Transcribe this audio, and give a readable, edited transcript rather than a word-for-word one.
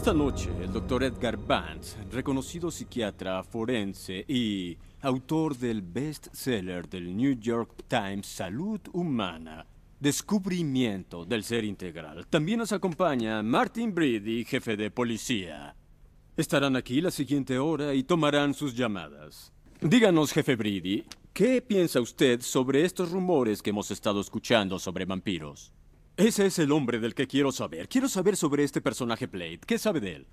Esta noche, el doctor Edgar Vance, reconocido psiquiatra forense y autor del bestseller del New York Times Salud Humana, Descubrimiento del Ser Integral. También nos acompaña Martin Brady, jefe de policía. Estarán aquí la siguiente hora y tomarán sus llamadas. Díganos, jefe Brady, ¿qué piensa usted sobre estos rumores que hemos estado escuchando sobre vampiros? Ese es el hombre del que quiero saber. Quiero saber sobre este personaje Blade. ¿Qué sabe de él?